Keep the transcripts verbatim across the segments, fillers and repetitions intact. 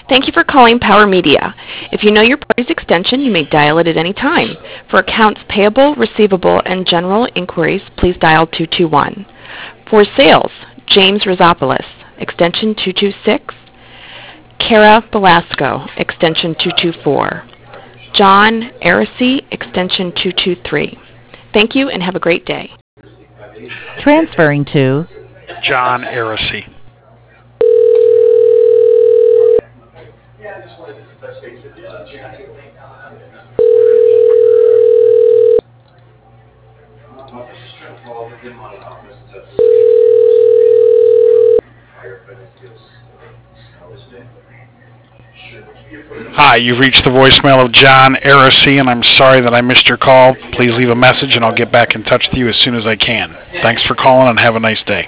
Thank you for calling Power Media. If you know your party's extension, you may dial it at any time. For accounts payable, receivable, and general inquiries, please dial two two one. For sales, James Rosopoulos, extension two two six. Kara Velasco, extension two two four. John Aracey, extension two two three. Thank you and have a great day. Transferring to John Aracey. Hi, you've reached the voicemail of John Aracey, and I'm sorry that I missed your call. Please leave a message, and I'll get back in touch with you as soon as I can. Thanks for calling, and have a nice day.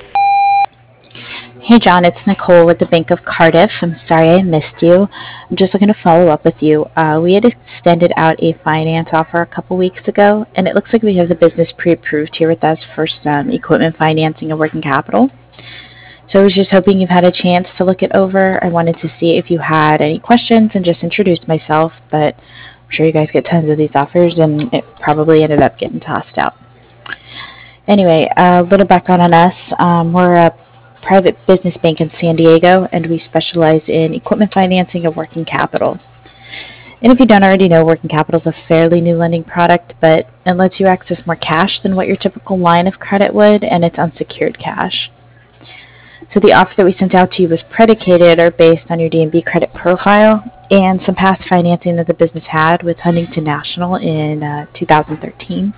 Hey John, it's Nicole with the Bank of Cardiff. I'm sorry I missed you. I'm just looking to follow up with you. Uh, we had extended out a finance offer a couple weeks ago, and it looks like we have the business pre-approved here with us for some equipment financing and working capital. So I was just hoping you've had a chance to look it over. I wanted to see if you had any questions and just introduce myself, but I'm sure you guys get tons of these offers, and it probably ended up getting tossed out. Anyway, a little background on us. Um, we're a private business bank in San Diego, and we specialize in equipment financing and working capital. And if you don't already know, working capital is a fairly new lending product, but it lets you access more cash than what your typical line of credit would, and it's unsecured cash. So the offer that we sent out to you was predicated or based on your D and B credit profile and some past financing that the business had with Huntington National in uh, two thousand thirteen.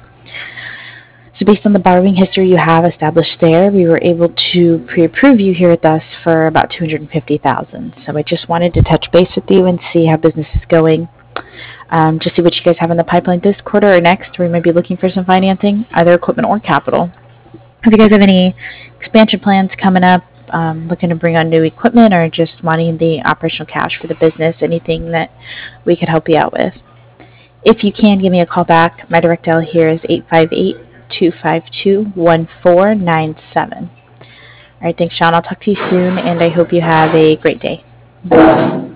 So based on the borrowing history you have established there, we were able to pre-approve you here with us for about two hundred fifty thousand dollars. So I just wanted to touch base with you and see how business is going. Um, just see what you guys have in the pipeline this quarter or next, where you might be looking for some financing, either equipment or capital. If you guys have any expansion plans coming up, um, looking to bring on new equipment, or just wanting the operational cash for the business, anything that we could help you out with. If you can, give me a call back. My direct dial here is eight five eight, two five two, one four nine seven. All right, thanks, Sean. I'll talk to you soon, and I hope you have a great day. Bye.